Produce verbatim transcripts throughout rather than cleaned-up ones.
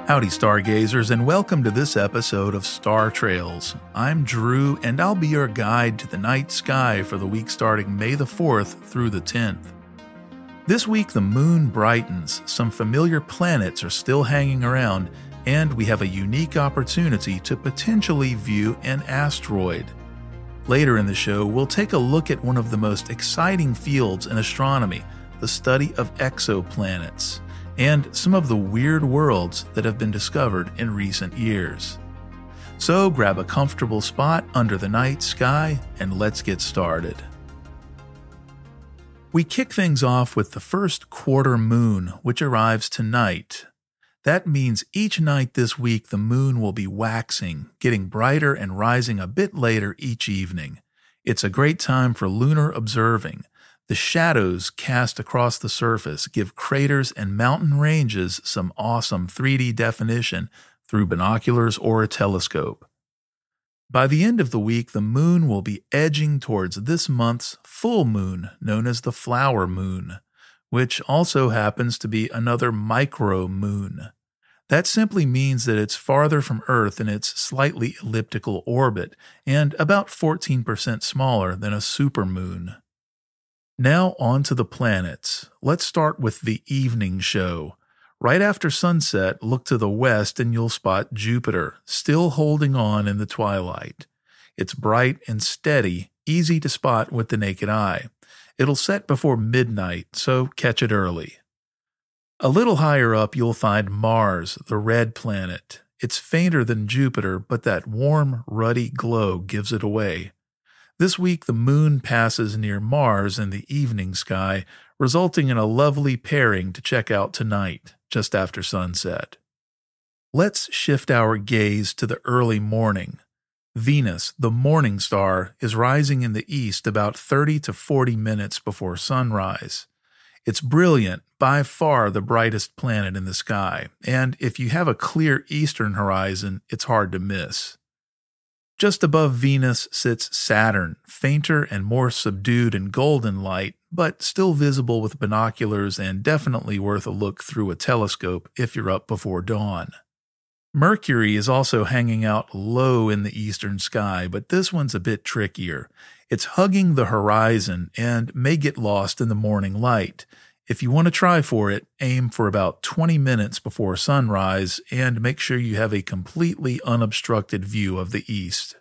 Howdy, stargazers, and welcome to this episode of Star Trails. I'm Drew, and I'll be your guide to the night sky for the week starting May the fourth through the tenth. This week, the moon brightens, some familiar planets are still hanging around, and we have a unique opportunity to potentially view an asteroid. Later in the show, we'll take a look at one of the most exciting fields in astronomy, the study of exoplanets, and some of the weird worlds that have been discovered in recent years. So grab a comfortable spot under the night sky and let's get started. We kick things off with the first quarter moon, which arrives tonight. That means each night this week the moon will be waxing, getting brighter and rising a bit later each evening. It's a great time for lunar observing. The shadows cast across the surface give craters and mountain ranges some awesome three D definition through binoculars or a telescope. By the end of the week, the moon will be edging towards this month's full moon, known as the flower moon, which also happens to be another micro moon. That simply means that it's farther from Earth in its slightly elliptical orbit and about fourteen percent smaller than a supermoon. Now on to the planets. Let's start with the evening show. Right after sunset, look to the west and you'll spot Jupiter, still holding on in the twilight. It's bright and steady, easy to spot with the naked eye. It'll set before midnight, so catch it early. A little higher up you'll find Mars, the red planet. It's fainter than Jupiter, but that warm, ruddy glow gives it away. This week, the moon passes near Mars in the evening sky, resulting in a lovely pairing to check out tonight, just after sunset. Let's shift our gaze to the early morning. Venus, the morning star, is rising in the east about thirty to forty minutes before sunrise. It's brilliant, by far the brightest planet in the sky, and if you have a clear eastern horizon, it's hard to miss. Just above Venus sits Saturn, fainter and more subdued in golden light, but still visible with binoculars and definitely worth a look through a telescope if you're up before dawn. Mercury is also hanging out low in the eastern sky, but this one's a bit trickier. It's hugging the horizon and may get lost in the morning light. If you want to try for it, aim for about twenty minutes before sunrise and make sure you have a completely unobstructed view of the east.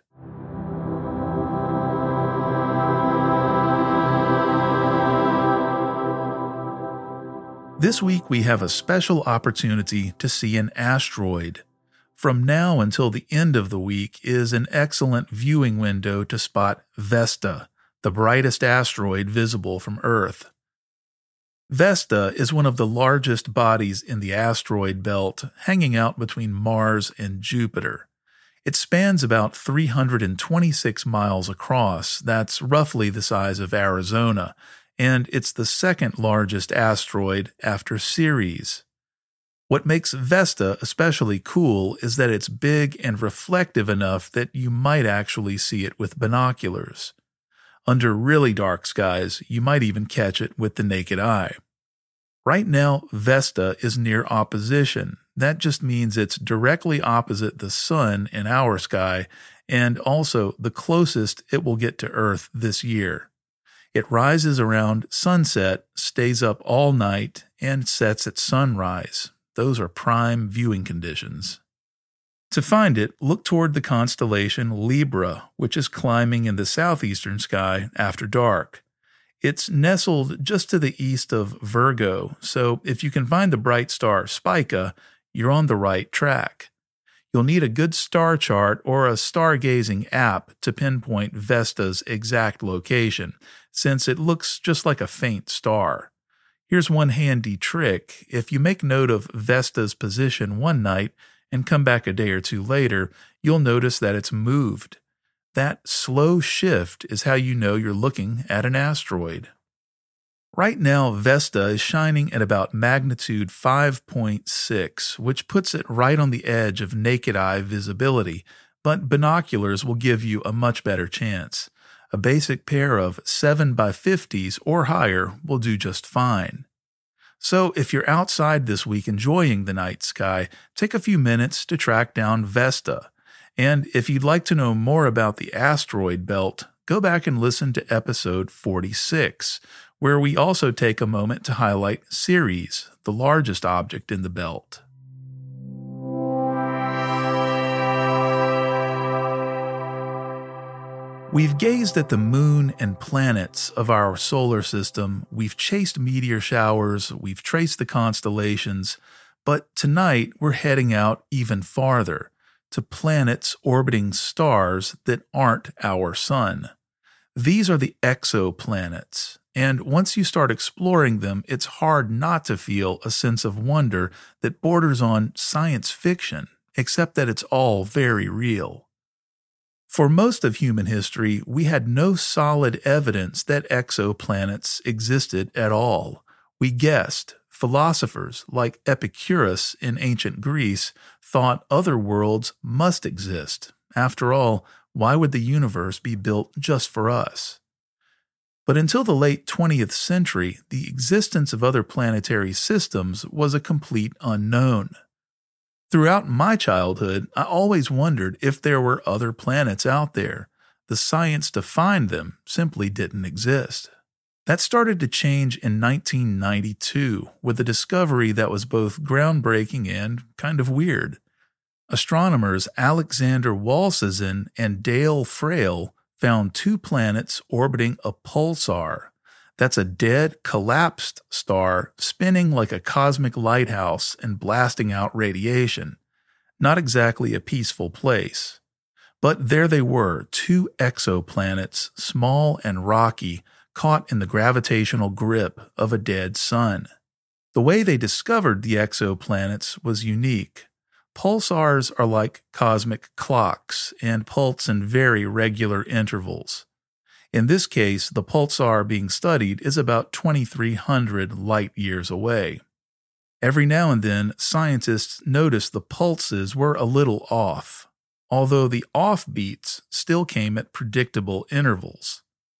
This week we have a special opportunity to see an asteroid. From now until the end of the week is an excellent viewing window to spot Vesta, the brightest asteroid visible from Earth. Vesta is one of the largest bodies in the asteroid belt, hanging out between Mars and Jupiter. It spans about three hundred twenty-six miles across, that's roughly the size of Arizona, and it's the second largest asteroid after Ceres. What makes Vesta especially cool is that it's big and reflective enough that you might actually see it with binoculars. Under really dark skies, you might even catch it with the naked eye. Right now, Vesta is near opposition. That just means it's directly opposite the sun in our sky, and also the closest it will get to Earth this year. It rises around sunset, stays up all night, and sets at sunrise. Those are prime viewing conditions. To find it, look toward the constellation Libra, which is climbing in the southeastern sky after dark. It's nestled just to the east of Virgo, so if you can find the bright star Spica, you're on the right track. You'll need a good star chart or a stargazing app to pinpoint Vesta's exact location, since it looks just like a faint star. Here's one handy trick. If you make note of Vesta's position one night and come back a day or two later, you'll notice that it's moved. That slow shift is how you know you're looking at an asteroid. Right now, Vesta is shining at about magnitude five point six, which puts it right on the edge of naked eye visibility, but binoculars will give you a much better chance. A basic pair of seven by fifties or higher will do just fine. So if you're outside this week enjoying the night sky, take a few minutes to track down Vesta. And if you'd like to know more about the asteroid belt, go back and listen to episode forty-six, where we also take a moment to highlight Ceres, the largest object in the belt. We've gazed at the moon and planets of our solar system, we've chased meteor showers, we've traced the constellations, but tonight we're heading out even farther, to planets orbiting stars that aren't our sun. These are the exoplanets, and once you start exploring them, it's hard not to feel a sense of wonder that borders on science fiction, except that it's all very real. For most of human history, we had no solid evidence that exoplanets existed at all. We guessed. Philosophers like Epicurus in ancient Greece thought other worlds must exist. After all, why would the universe be built just for us? But until the late twentieth century, the existence of other planetary systems was a complete unknown. Throughout my childhood, I always wondered if there were other planets out there. The science to find them simply didn't exist. That started to change in nineteen ninety-two with a discovery that was both groundbreaking and kind of weird. Astronomers Alexander Walsazin and Dale Frail found two planets orbiting a pulsar. That's a dead, collapsed star spinning like a cosmic lighthouse and blasting out radiation. Not exactly a peaceful place. But there they were, two exoplanets, small and rocky, caught in the gravitational grip of a dead sun. The way they discovered the exoplanets was unique. Pulsars are like cosmic clocks and pulse in very regular intervals. In this case, the pulsar being studied is about twenty-three hundred light-years away. Every now and then, scientists noticed the pulses were a little off, although the offbeats still came at predictable intervals.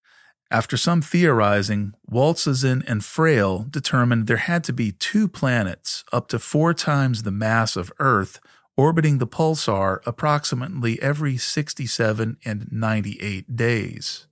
After some theorizing, Walsazin and Frail determined there had to be two planets up to four times the mass of Earth orbiting the pulsar approximately every sixty-seven and ninety-eight days.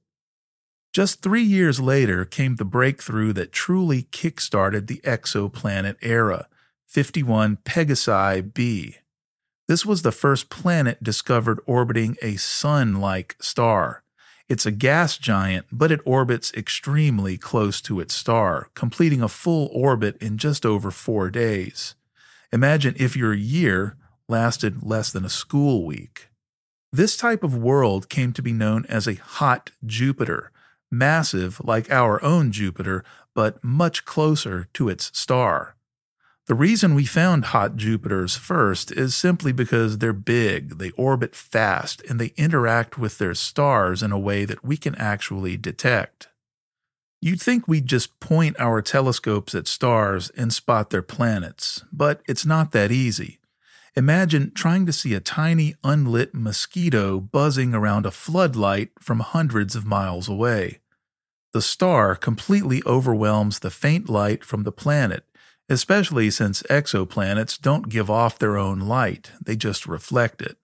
Just three years later came the breakthrough that truly kick-started the exoplanet era, fifty-one Pegasi b. This was the first planet discovered orbiting a sun-like star. It's a gas giant, but it orbits extremely close to its star, completing a full orbit in just over four days. Imagine if your year lasted less than a school week. This type of world came to be known as a hot Jupiter, massive like our own Jupiter, but much closer to its star. The reason we found hot Jupiters first is simply because they're big, they orbit fast, and they interact with their stars in a way that we can actually detect. You'd think we'd just point our telescopes at stars and spot their planets, but it's not that easy. Imagine trying to see a tiny unlit mosquito buzzing around a floodlight from hundreds of miles away. The star completely overwhelms the faint light from the planet, especially since exoplanets don't give off their own light, they just reflect it.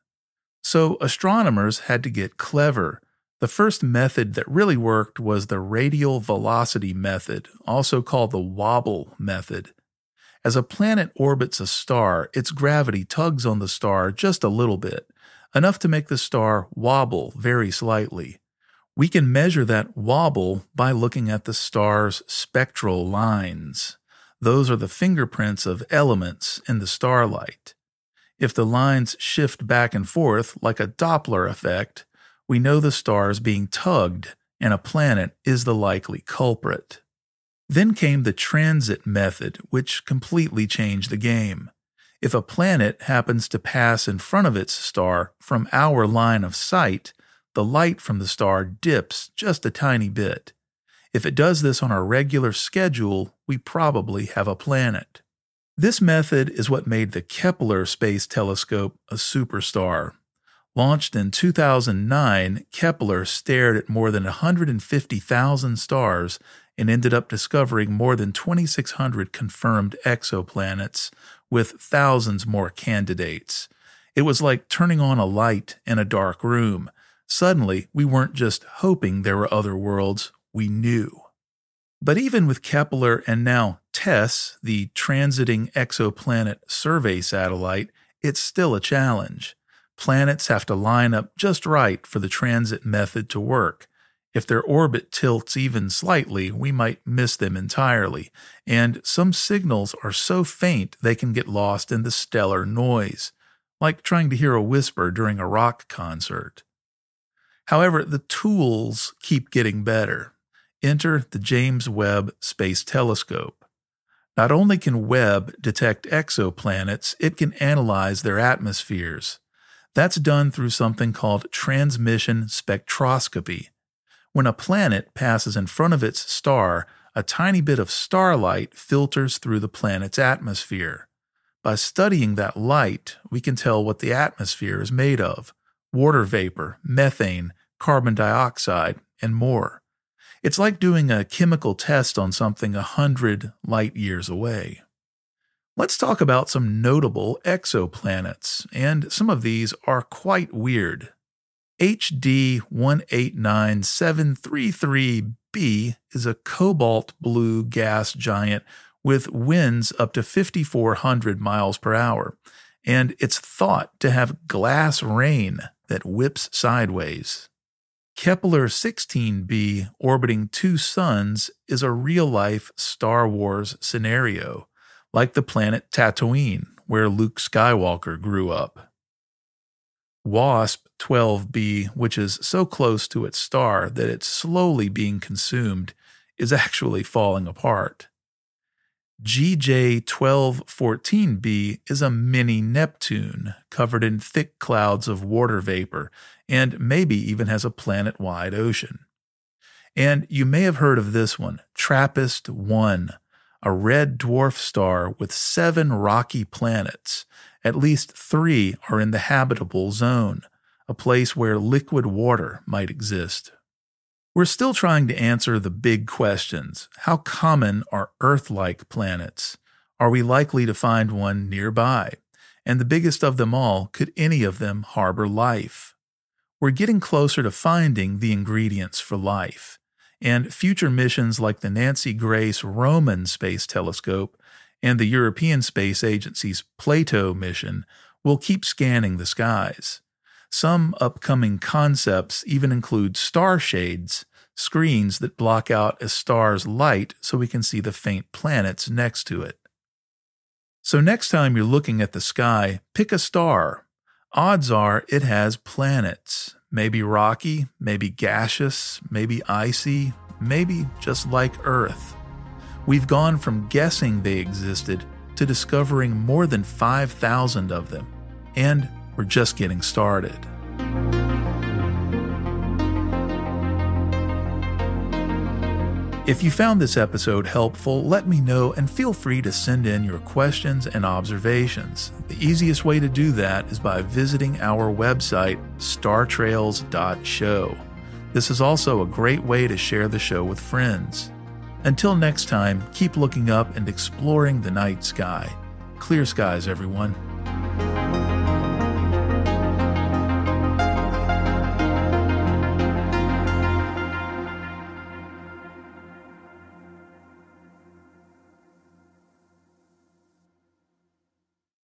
So astronomers had to get clever. The first method that really worked was the radial velocity method, also called the wobble method. As a planet orbits a star, its gravity tugs on the star just a little bit, enough to make the star wobble very slightly. We can measure that wobble by looking at the star's spectral lines. Those are the fingerprints of elements in the starlight. If the lines shift back and forth like a Doppler effect, we know the star is being tugged and a planet is the likely culprit. Then came the transit method, which completely changed the game. If a planet happens to pass in front of its star from our line of sight, the light from the star dips just a tiny bit. If it does this on a regular schedule, we probably have a planet. This method is what made the Kepler Space Telescope a superstar. Launched in two thousand nine, Kepler stared at more than one hundred fifty thousand stars and ended up discovering more than twenty-six hundred confirmed exoplanets, with thousands more candidates. It was like turning on a light in a dark room. Suddenly, we weren't just hoping there were other worlds, we knew. But even with Kepler and now TESS, the Transiting Exoplanet Survey Satellite, it's still a challenge. Planets have to line up just right for the transit method to work. If their orbit tilts even slightly, we might miss them entirely, and some signals are so faint they can get lost in the stellar noise, like trying to hear a whisper during a rock concert. However, the tools keep getting better. Enter the James Webb Space Telescope. Not only can Webb detect exoplanets, it can analyze their atmospheres. That's done through something called transmission spectroscopy. When a planet passes in front of its star, a tiny bit of starlight filters through the planet's atmosphere. By studying that light, we can tell what the atmosphere is made of: water vapor, methane, carbon dioxide, and more. It's like doing a chemical test on something a hundred light years away. Let's talk about some notable exoplanets, and some of these are quite weird. H D one eight nine seven three three b is a cobalt blue gas giant with winds up to fifty-four hundred miles per hour, and it's thought to have glass rain that whips sideways. Kepler sixteen b, orbiting two suns, is a real-life Star Wars scenario, like the planet Tatooine, where Luke Skywalker grew up. WASP twelve b, which is so close to its star that it's slowly being consumed, is actually falling apart. G J twelve fourteen b is a mini Neptune covered in thick clouds of water vapor and maybe even has a planet-wide ocean. And you may have heard of this one, TRAPPIST one, a red dwarf star with seven rocky planets. At least three are in the habitable zone, a place where liquid water might exist. We're still trying to answer the big questions. How common are Earth-like planets? Are we likely to find one nearby? And the biggest of them all, could any of them harbor life? We're getting closer to finding the ingredients for life, and future missions like the Nancy Grace Roman Space Telescope and the European Space Agency's Plato mission will keep scanning the skies. Some upcoming concepts even include star shades, screens that block out a star's light so we can see the faint planets next to it. So next time you're looking at the sky, pick a star. Odds are it has planets, maybe rocky, maybe gaseous, maybe icy, maybe just like Earth. We've gone from guessing they existed to discovering more than five thousand of them, and we're just getting started. If you found this episode helpful, let me know and feel free to send in your questions and observations. The easiest way to do that is by visiting our website, star trails dot show. This is also a great way to share the show with friends. Until next time, keep looking up and exploring the night sky. Clear skies, everyone.